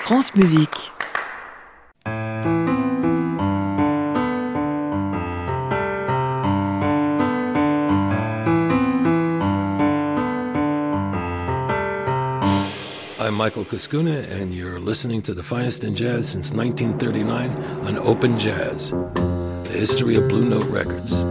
France Musique. I'm Michael Kuskuna, and you're listening to the finest in jazz since 1939 on Open Jazz, the history of Blue Note Records.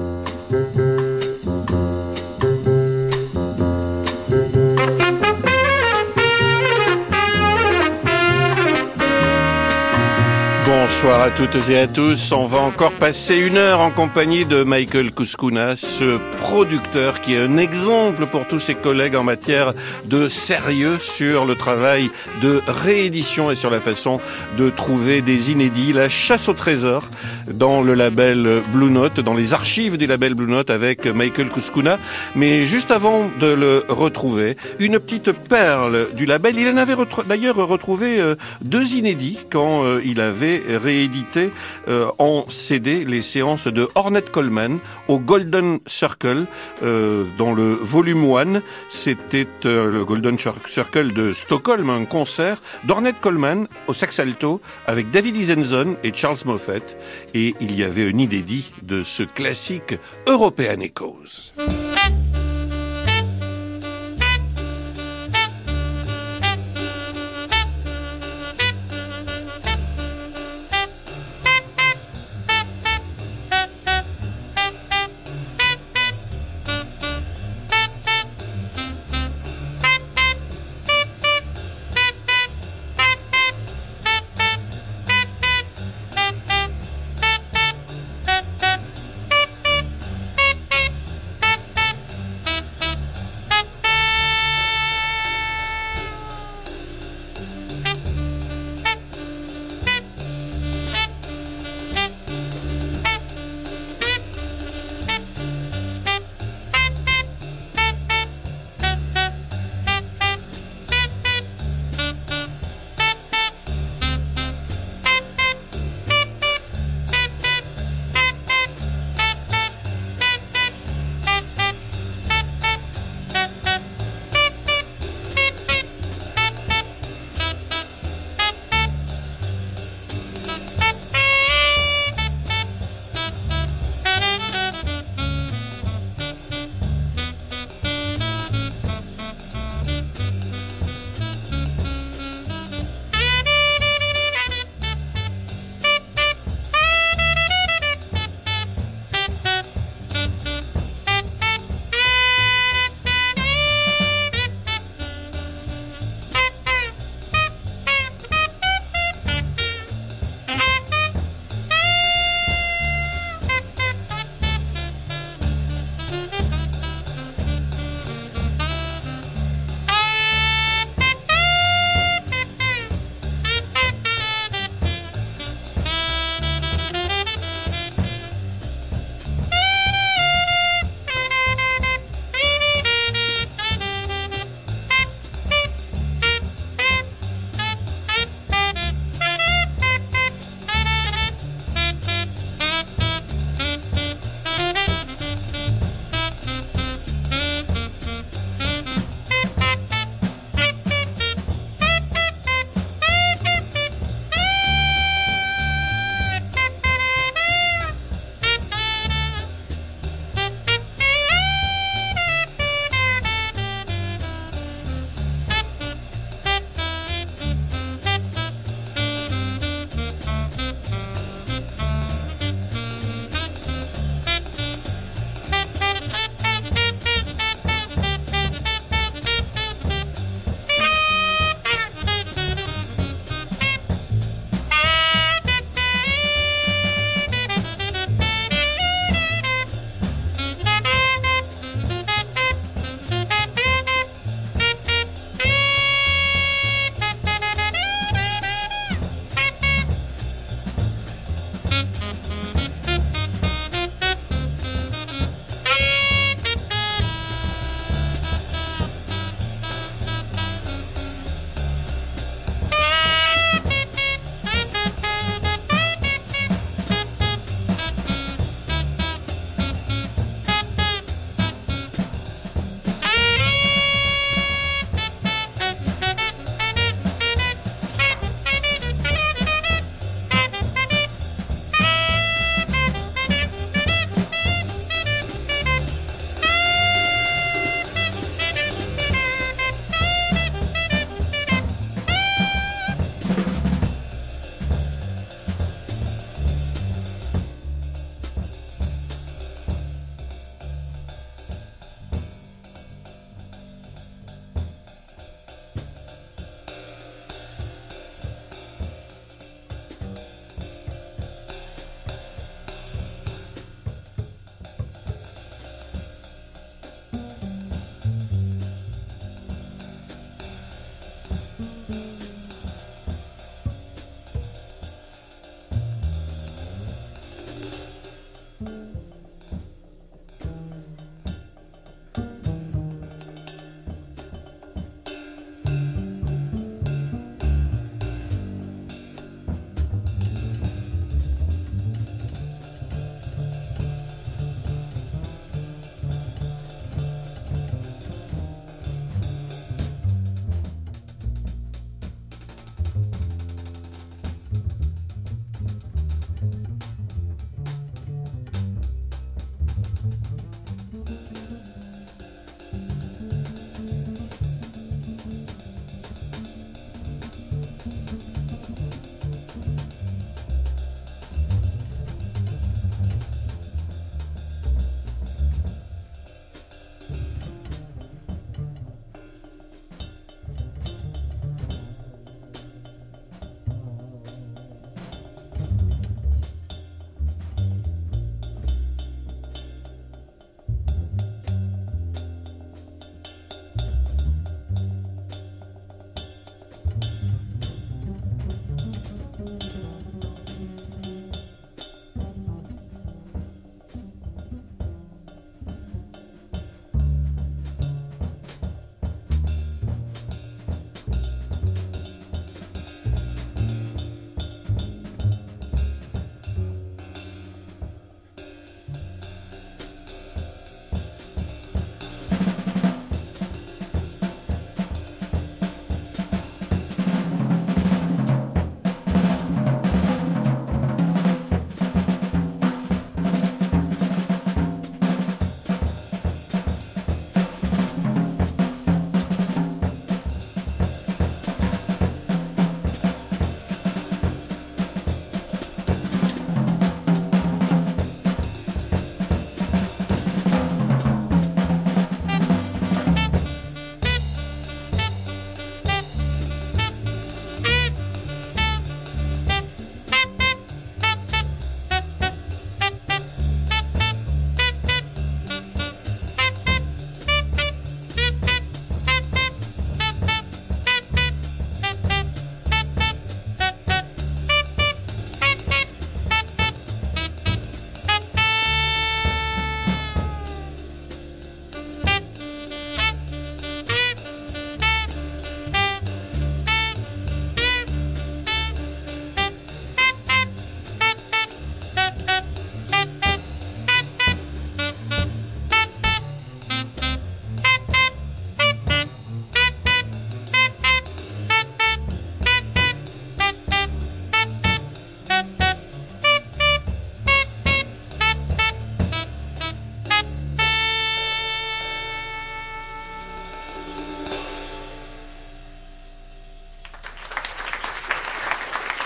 Bonsoir à toutes et à tous. On va encore passer une heure en compagnie de Michael Kuskuna, ce producteur qui est un exemple pour tous ses collègues en matière de sérieux sur le travail de réédition et sur la façon de trouver des inédits. La chasse au trésor dans le label Blue Note, dans les archives du label Blue Note avec Michael Kuskuna. Mais juste avant de le retrouver, une petite perle du label. Il en avait d'ailleurs retrouvé deux inédits quand il avait réédité en CD les séances de Ornette Coleman au Golden Circle dans le volume 1. C'était le Golden Circle de Stockholm, un concert d'Ornette Coleman au sax alto avec David Isenson et Charles Moffett. Et il y avait un inédit de ce classique European Echoes.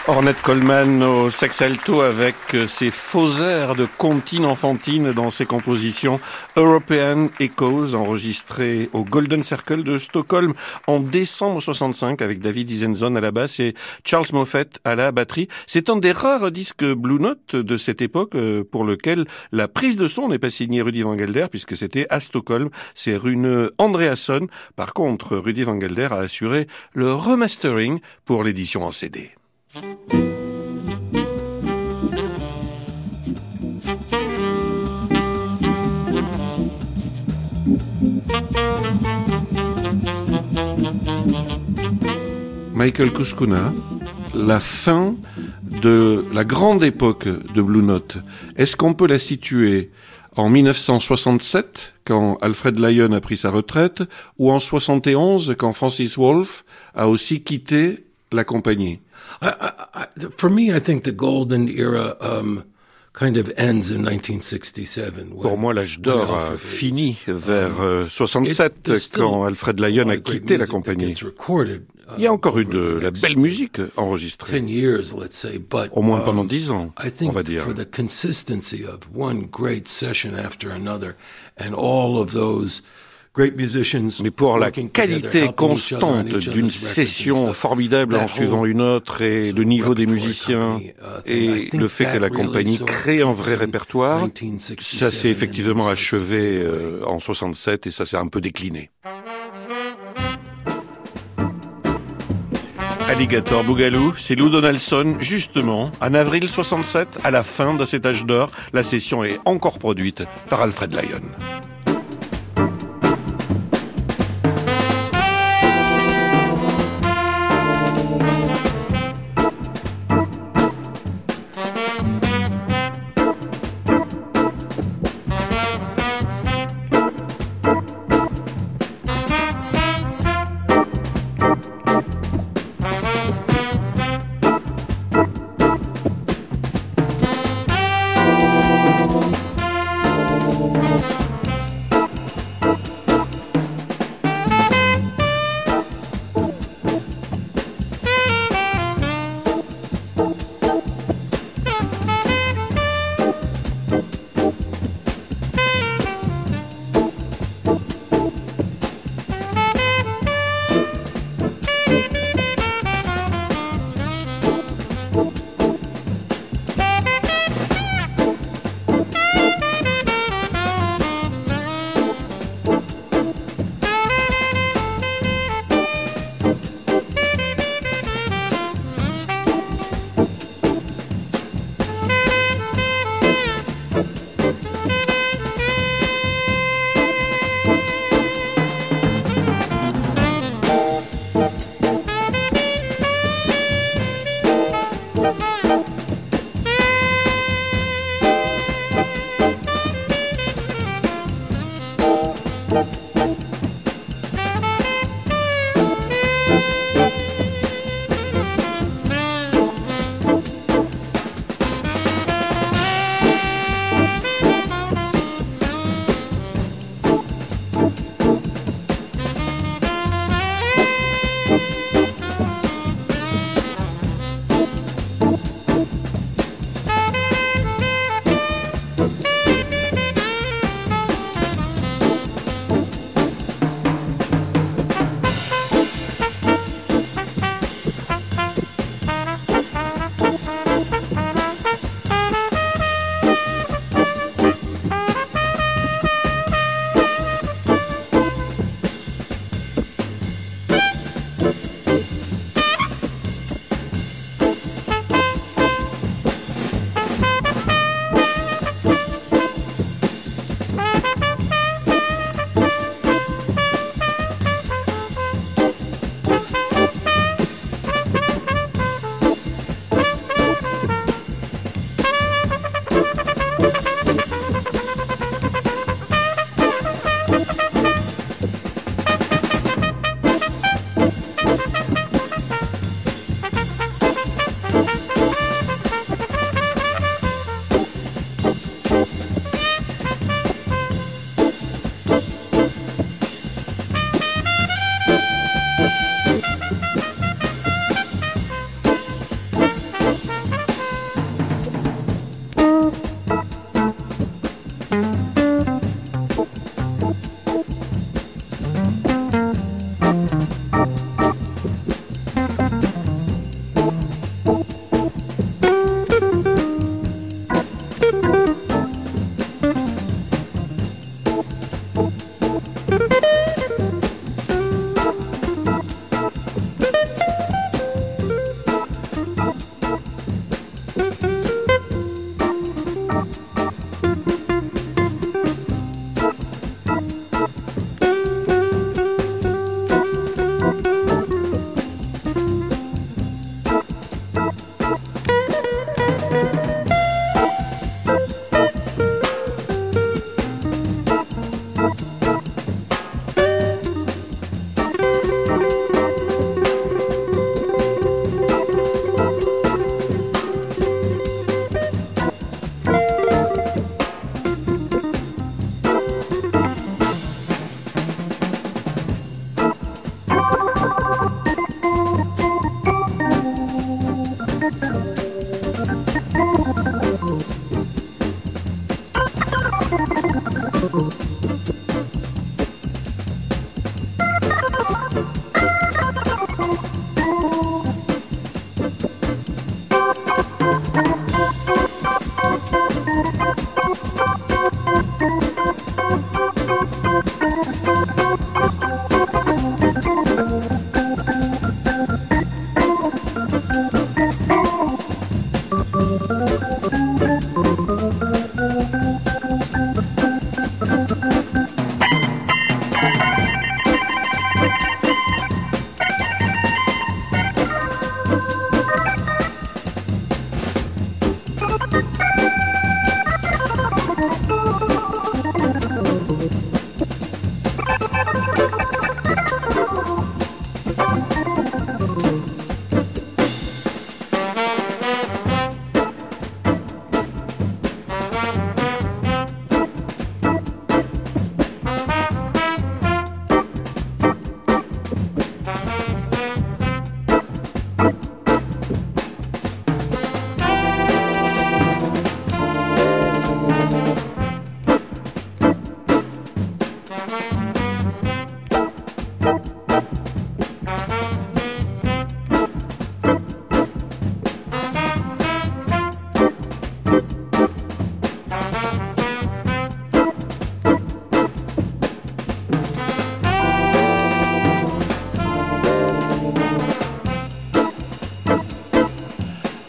Ornette Coleman au sax alto avec ses faux airs de comptine enfantine dans ses compositions European Echoes enregistrées au Golden Circle de Stockholm en décembre 65 avec David Isenson à la basse et Charles Moffett à la batterie. C'est un des rares disques Blue Note de cette époque pour lequel la prise de son n'est pas signée Rudy Van Gelder puisque c'était à Stockholm. C'est Rune Andreasson. Par contre, Rudy Van Gelder a assuré le remastering pour l'édition en CD. Michael Kuskuna, la fin de la grande époque de Blue Note. Est-ce qu'on peut la situer en 1967, quand Alfred Lyon a pris sa retraite, ou en 71, quand Francis Wolff a aussi quitté la compagnie? For me, I think the golden era kind of ends in 1967. Pour moi, l'âge d'or a fini vers 67, quand Alfred Lyon a quitté la compagnie. Il y a encore eu de la belle musique enregistrée. Au moins pendant 10 ans, on va dire. For the consistency of one great session after another, and all of those great musicians. Mais pour la qualité constante d'une session formidable en suivant une autre et le niveau des musiciens et le fait que la compagnie crée un vrai répertoire, ça s'est effectivement achevé en 67 et ça s'est un peu décliné. Alligator Boogaloo, c'est Lou Donaldson, justement, en avril 67, à la fin de cet âge d'or. La session est encore produite par Alfred Lyon.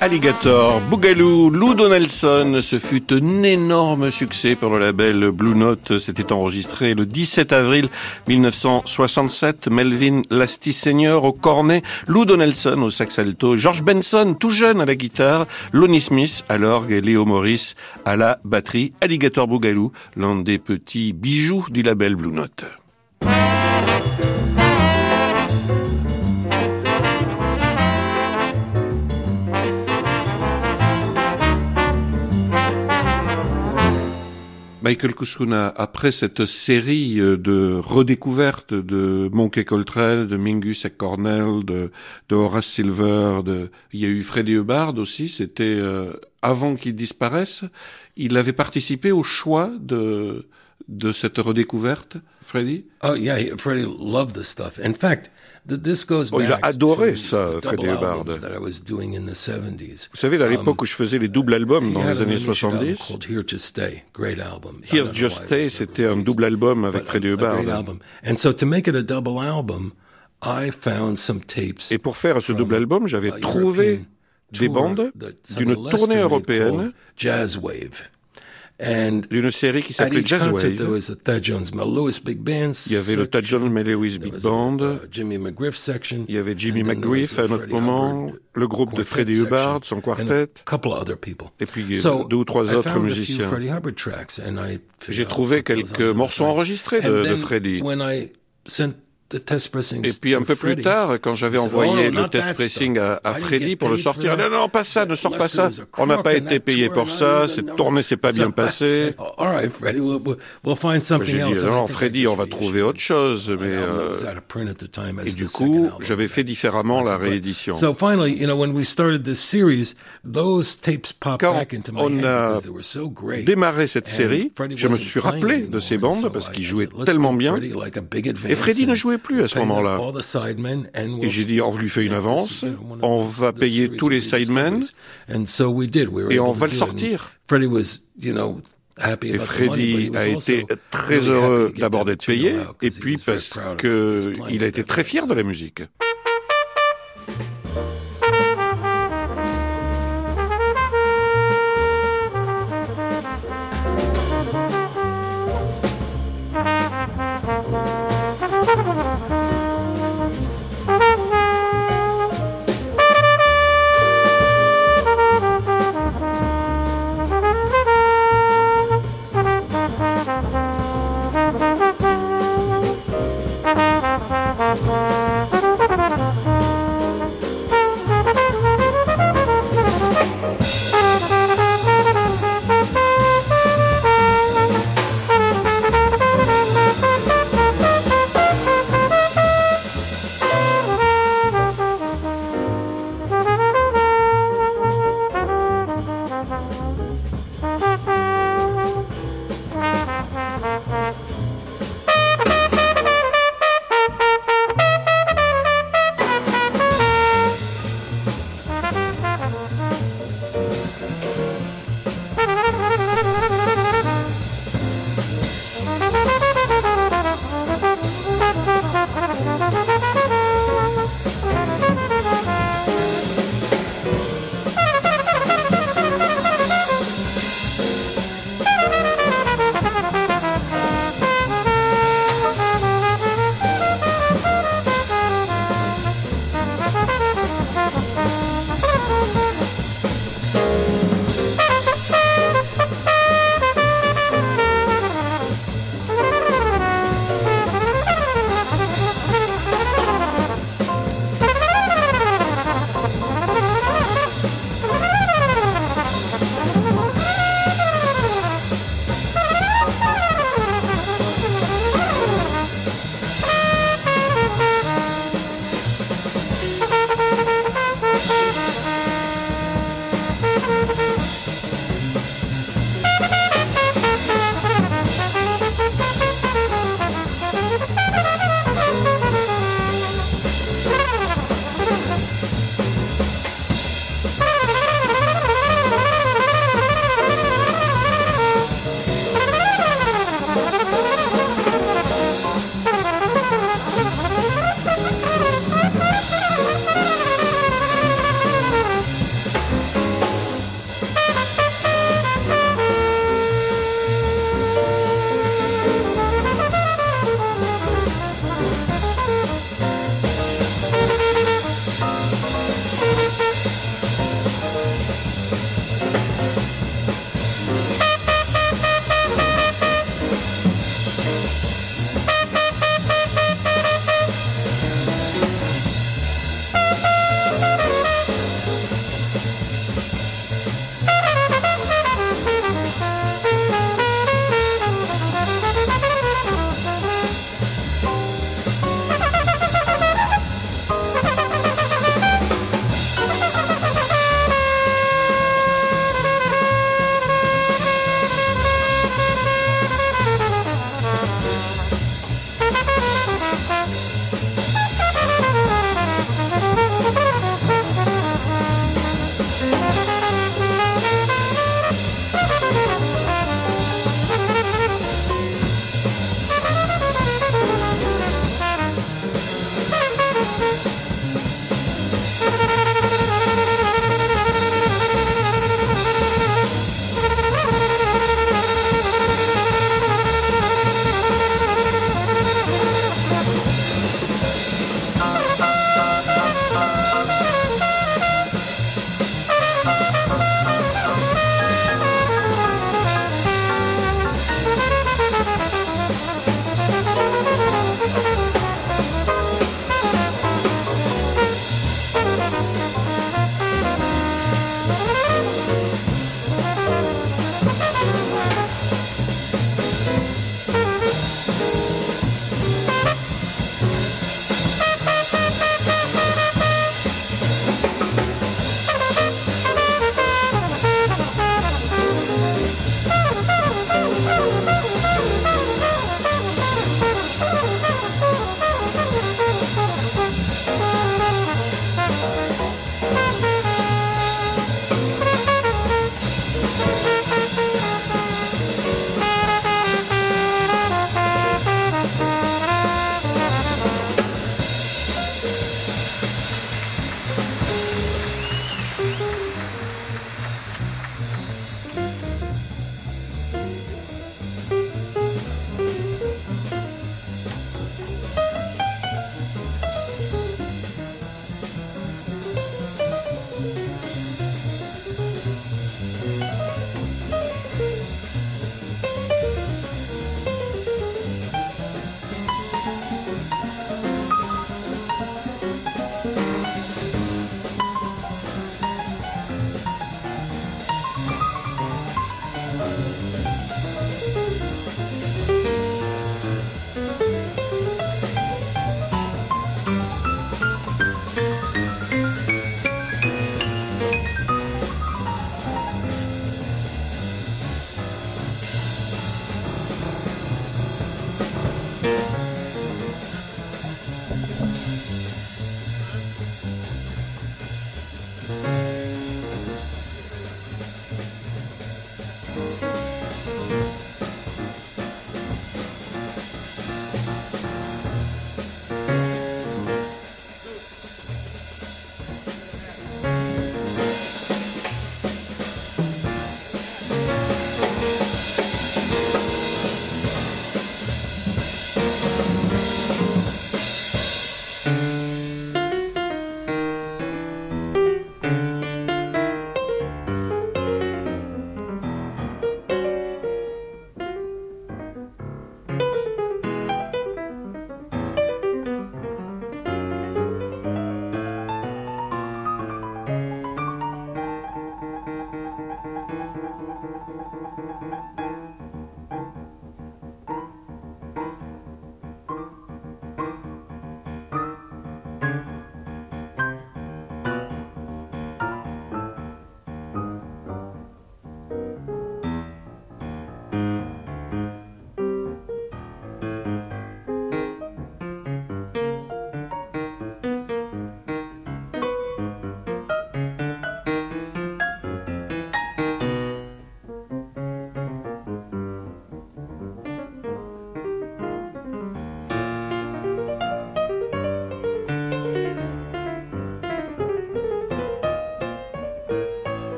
Alligator Boogaloo, Lou Donaldson, ce fut un énorme succès pour le label Blue Note. C'était enregistré le 17 avril 1967. Melvin Lasty Sr. au cornet, Lou Donaldson au sax alto, George Benson tout jeune à la guitare, Lonnie Smith à l'orgue et Leo Morris à la batterie. Alligator Boogaloo, l'un des petits bijoux du label Blue Note. Michael Kuskuna, après cette série de redécouvertes de Monkey Coltrane, de Mingus Cornell, de Horace Silver, il y a eu Freddie Hubbard aussi, c'était avant qu'il disparaisse. Il avait participé au choix de cette redécouverte, Freddie? Oh yeah, Freddie loved the stuff. In fact, this goes back il a adoré to ça, Freddie Hubbard. That I was doing in the 70s. Vous savez, à l'époque où je faisais les doubles albums dans les années 70, Here to Stay, great album. Here Just Stay, c'était un double album avec Freddie Hubbard. And so to make it a double album, I found some tapes. Et pour faire ce double album, j'avais trouvé des bandes d'une tournée européenne, Jazz Wave. d'une série qui s'appelait Jazz Wave. Il y avait le Thad Jones Mel Lewis Big Band, il y avait Jimmy McGriff à un autre moment, le groupe de Freddie Hubbard, son quartet, et puis 2 ou 3 autres musiciens. J'ai trouvé quelques morceaux enregistrés de Freddie. Et puis un peu plus tard, quand j'avais envoyé le test pressing à Freddie pour le sortir, non, pas ça, ne sors pas ça. On n'a pas été payé pour ça, cette tournée s'est pas bien passée. J'ai dit, non, Freddie, on va trouver autre chose. Mais, et du coup, j'avais fait différemment la réédition. Quand on a démarré cette série, je me suis rappelé de ces bandes parce qu'ils jouaient tellement bien. Et Freddie ne jouait plus à ce moment-là. Et j'ai dit, on lui fait une avance, on va payer tous les sidemen, et on va le sortir. Et Freddie a été très heureux d'abord d'être payé, et puis parce qu'il a été très fier de la musique.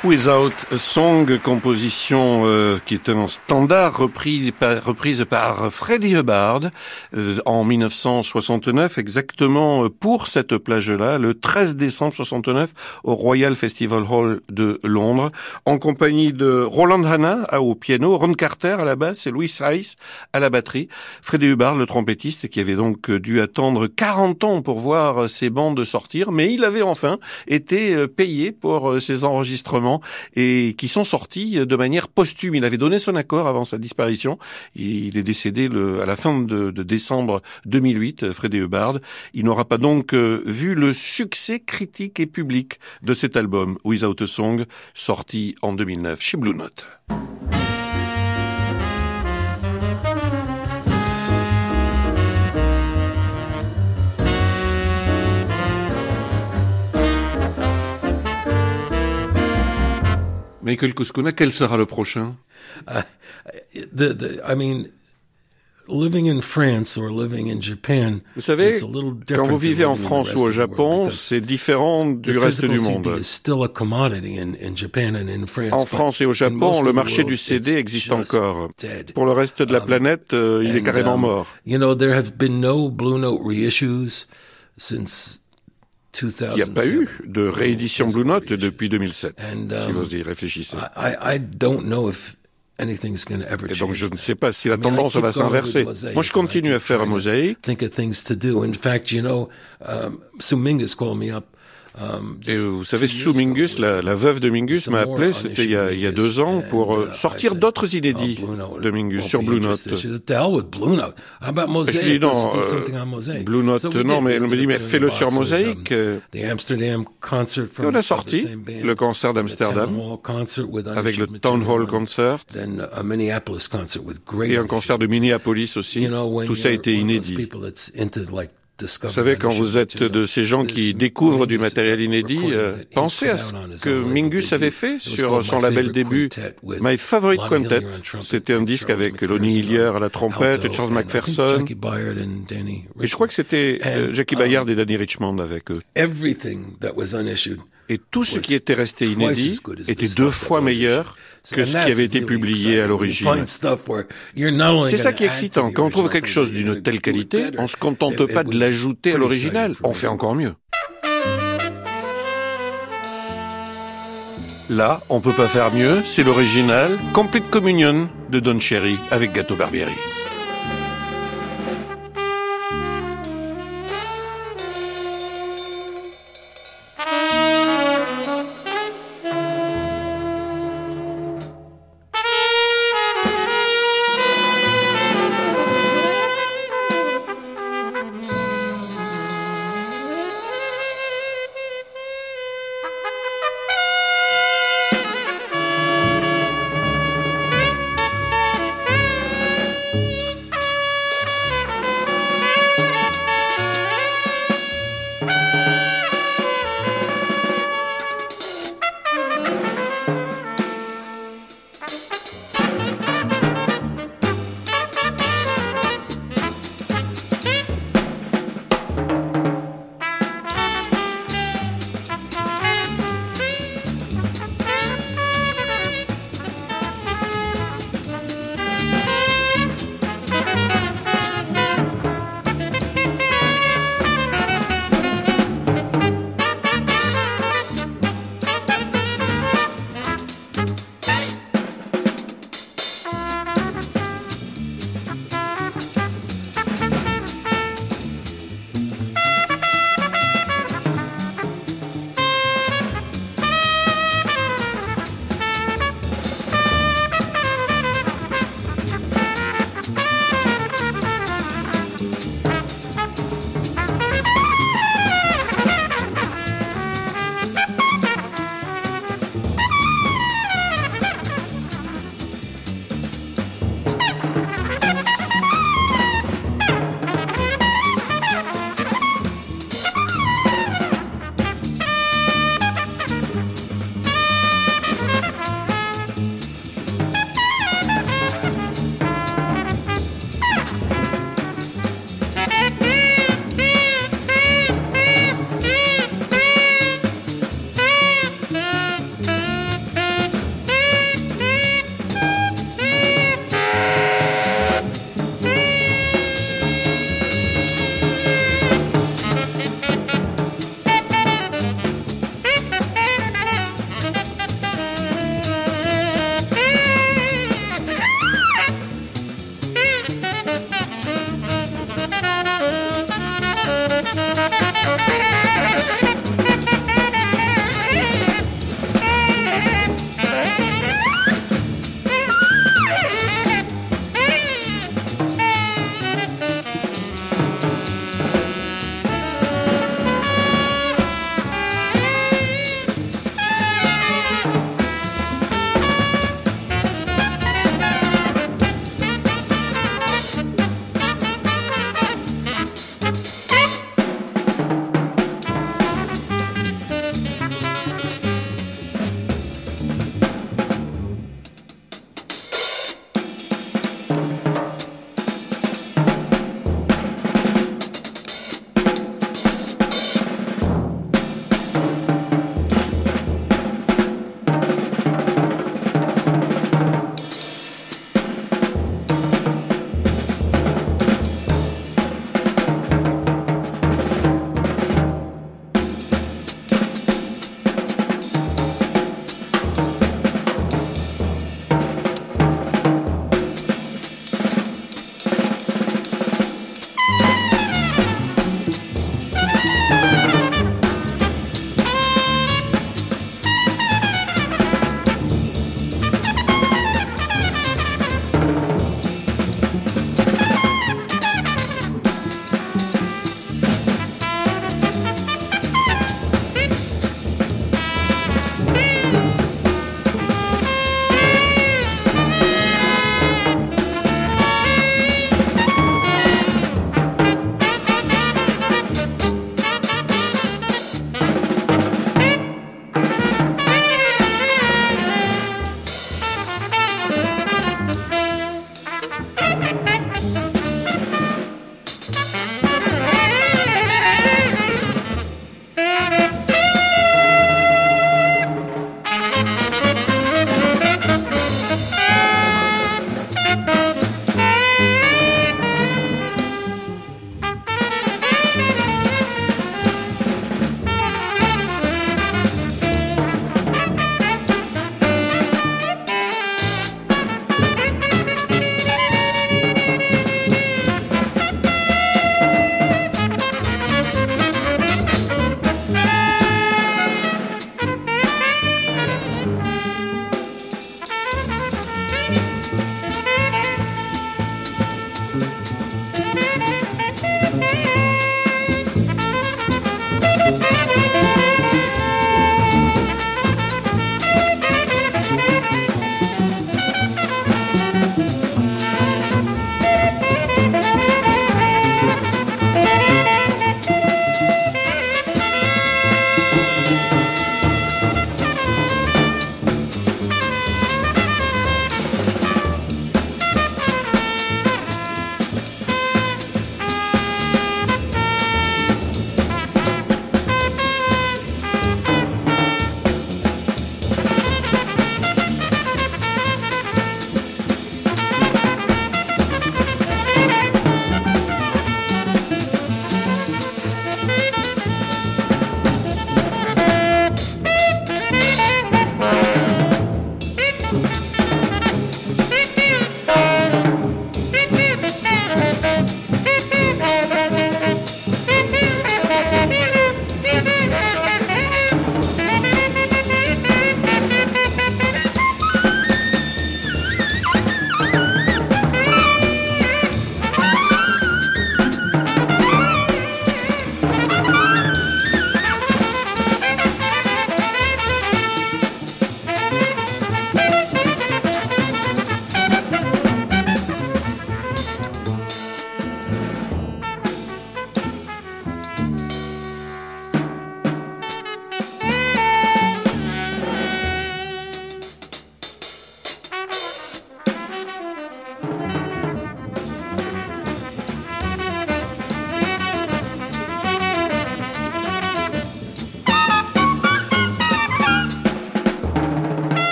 Without a Song, composition qui est un standard reprise par Freddie Hubbard en 1969, exactement pour cette plage-là, le 13 décembre 69, au Royal Festival Hall de Londres, en compagnie de Roland Hanna au piano, Ron Carter à la basse et Louis Saiz à la batterie. Freddie Hubbard, le trompettiste, qui avait donc dû attendre 40 ans pour voir ses bandes sortir, mais il avait enfin été payé pour ses enregistrements et qui sont sortis de manière posthume. Il avait donné son accord avant sa disparition. Il est décédé à la fin de décembre 2008, Freddie Hubbard. Il n'aura pas donc vu le succès critique et public de cet album, Without a Song, sorti en 2009 chez Blue Note. Michael Kuskuna, quel sera le prochain? Living in France or living in Japan, vous savez, is a little different quand vous vivez en France ou au Japon, c'est différent du reste du monde. En France et au Japon, le marché du CD existe encore. Pour le reste de la planète, il est carrément mort. You know, there have been no Blue Note reissues since il n'y a pas eu de réédition Blue Note depuis 2007, si vous y réfléchissez. I don't know if anything's going to ever change. Et donc je ne sais pas si la tendance va s'inverser. Moi, je continue à faire un mosaïque. Think of things to do. In fact, you know, Sue Mingus called me up. Et vous savez, Sue Mingus, la veuve de Mingus, m'a appelé, c'était il y a 2 ans, pour sortir d'autres inédits de Mingus sur Blue Note. Je lui ai dit non, Blue Note, non, mais elle me dit, mais fais-le sur Mosaïque. Et on a sorti le concert d'Amsterdam, avec le Town Hall Concert, et un concert de Minneapolis aussi. Tout ça a été inédit. Vous savez, quand vous êtes de ces gens qui découvrent du matériel inédit, pensez à ce que Mingus avait fait sur son label début, My Favorite Quintet. C'était un disque avec Lonnie Hillier à la trompette, Charles McPherson, et je crois que c'était Jackie Bayard et Danny Richmond avec eux. Et tout ce qui était resté inédit était 2 fois meilleur que ce qui avait été publié à l'origine. C'est ça qui est excitant. Quand on trouve quelque chose d'une telle qualité, on ne se contente pas de l'ajouter à l'original. On fait encore mieux. Là, on peut pas faire mieux. C'est l'original Complete Communion de Don Cherry avec Gato Barbieri.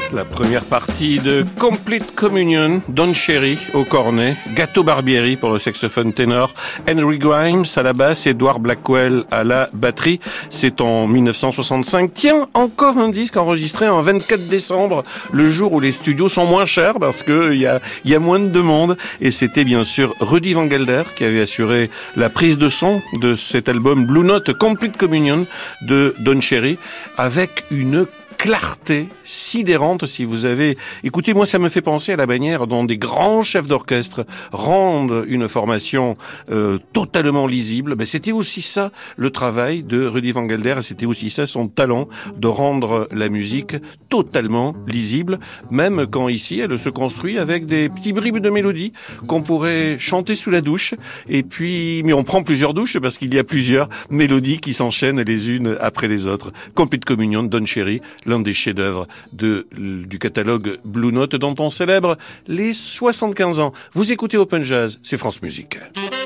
La première partie de Complete Communion, Don Cherry au cornet, Gato Barbieri pour le saxophone ténor, Henry Grimes à la basse, Edward Blackwell à la batterie. C'est en 1965. Tiens, encore un disque enregistré en 24 décembre, le jour où les studios sont moins chers parce que il y a moins de monde. Et c'était bien sûr Rudy Van Gelder qui avait assuré la prise de son de cet album Blue Note Complete Communion de Don Cherry avec une clarté sidérante. Si vous avez écoutez, moi ça me fait penser à la manière dont des grands chefs d'orchestre rendent une formation totalement lisible. Ben, c'était aussi ça le travail de Rudy Van Gelder, et c'était aussi ça son talent de rendre la musique totalement lisible, même quand ici elle se construit avec des petits bribes de mélodies qu'on pourrait chanter sous la douche, et puis mais on prend plusieurs douches parce qu'il y a plusieurs mélodies qui s'enchaînent les unes après les autres. Complete Communion, Don Cherry, l'un des chefs-d'œuvre du catalogue Blue Note dont on célèbre les 75 ans. Vous écoutez Open Jazz, c'est France Musique.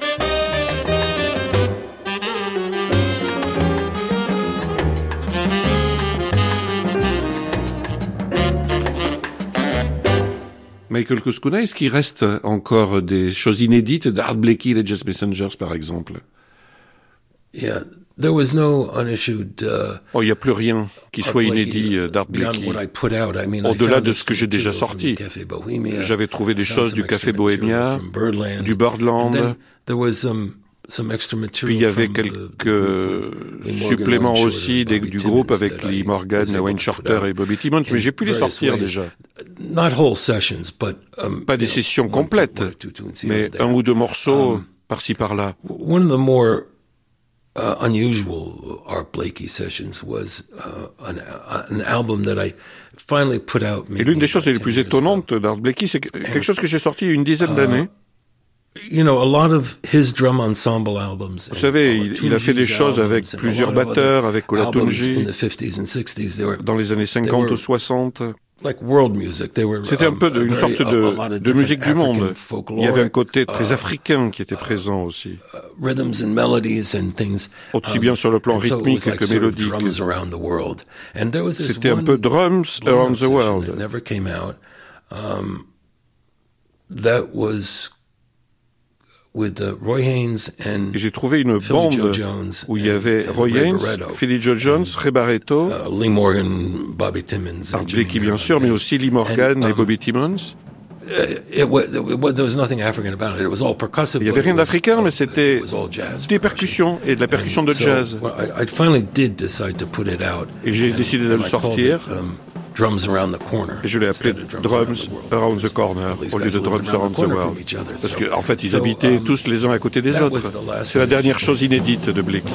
Michael Kuskuna, est-ce qu'il reste encore des choses inédites d'Art Blakey et les Jazz Messengers, par exemple? Yeah, there was no unissued. Il n'y a plus rien qui soit inédit d'Art Blakey. Au-delà de ce que j'ai déjà sorti. J'avais trouvé des choses du Café Bohémia, du Birdland. Puis il y avait quelques suppléments aussi du groupe avec Lee Morgan, Wayne Shorter et Bobby Timmons, mais j'ai pu les sortir déjà. Pas des sessions complètes, mais un ou deux morceaux par-ci par-là. Unusual Art Blakey sessions was an album that I finally put out. Et l'une des choses les plus étonnantes d'Art Blakey, c'est quelque chose que j'ai sorti il y a une dizaine d'années. You know, a lot of his drum ensemble albums. Vous savez, il a fait des choses avec plusieurs batteurs, avec Olatunji, dans les années 50 ou 60. C'était un peu une sorte de musique du monde. Il y avait un côté très africain qui était présent aussi. Aussi bien sur le plan rythmique que mélodique. C'était un peu drums around the world. Et j'ai trouvé une bande où il y avait Roy Haynes, Philly Joe Jones, Ray Barretto, Lee Morgan, Bobby Timmons, Art Blakey bien sûr, mais aussi Lee Morgan et Bobby Timmons. There was nothing African about it. It was all percussive. Il n'y avait rien d'africain, mais c'était des percussions et de la percussion de jazz. I finally did decide to put it out. Et j'ai décidé de le sortir. Drums Around the Corner. Et je l'ai appelé Drums Around the Corner au lieu de Drums Around the World. Parce qu'en fait, ils habitaient tous les uns à côté des autres. C'est la dernière chose inédite de Blakey.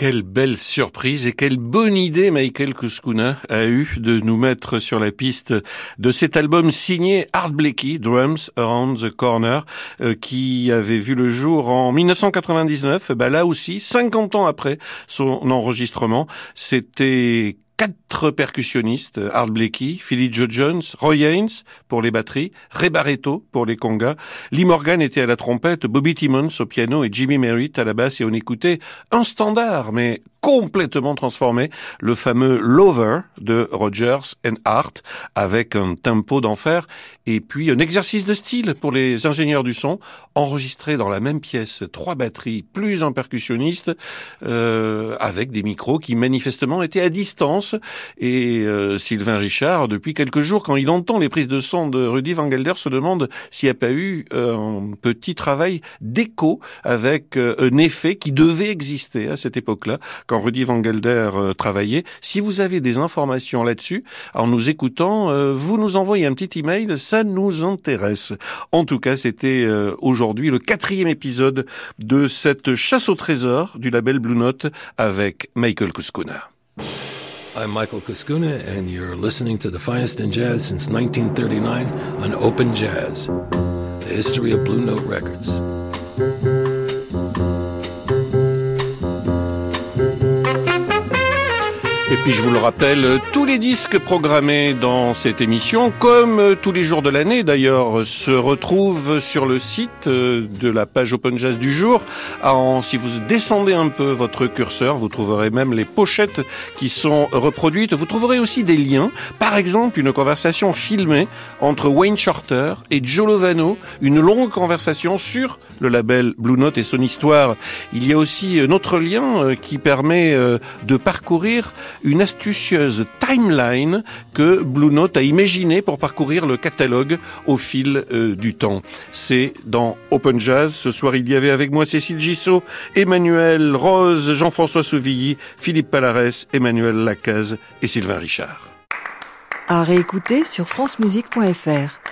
quelle belle surprise et quelle bonne idée Michael Kuskuna a eu de nous mettre sur la piste de cet album signé Art Blakey, Drums Around the Corner, qui avait vu le jour en 1999. Là aussi, 50 ans après son enregistrement, c'était 4 percussionnistes, Art Blakey, Philly Joe Jones, Roy Haynes pour les batteries, Ray Barretto pour les congas, Lee Morgan était à la trompette, Bobby Timmons au piano et Jimmy Merritt à la basse, et on écoutait un standard, mais complètement transformé, le fameux Lover de Rodgers and Hart, avec un tempo d'enfer, et puis un exercice de style pour les ingénieurs du son, enregistré dans la même pièce, 3 batteries plus un percussionniste, avec des micros qui manifestement étaient à distance, et Sylvain Richard, depuis quelques jours, quand il entend les prises de son de Rudy Van Gelder, se demande s'il n'y a pas eu un petit travail d'écho avec un effet qui devait exister à cette époque-là, quand Rudy Van Gelder travaillait. Si vous avez des informations là-dessus, en nous écoutant, vous nous envoyez un petit email, ça nous intéresse. En tout cas, c'était aujourd'hui le 4e épisode de cette chasse au trésor du label Blue Note avec Michael Kuskuna. I'm Michael Kuskuna, and you're listening to the finest in jazz since 1939 on Open Jazz, the history of Blue Note Records. Et puis je vous le rappelle, tous les disques programmés dans cette émission, comme tous les jours de l'année d'ailleurs, se retrouvent sur le site de la page Open Jazz du jour. Si vous descendez un peu votre curseur, vous trouverez même les pochettes qui sont reproduites. Vous trouverez aussi des liens, par exemple une conversation filmée entre Wayne Shorter et Joe Lovano, une longue conversation sur le label Blue Note et son histoire. Il y a aussi un autre lien qui permet de parcourir une astucieuse timeline que Blue Note a imaginée pour parcourir le catalogue au fil du temps. C'est dans Open Jazz. Ce soir, il y avait avec moi Cécile Gissot, Emmanuel Rose, Jean-François Souvilly, Philippe Palarès, Emmanuel Lacaze et Sylvain Richard. À réécouter sur francemusique.fr.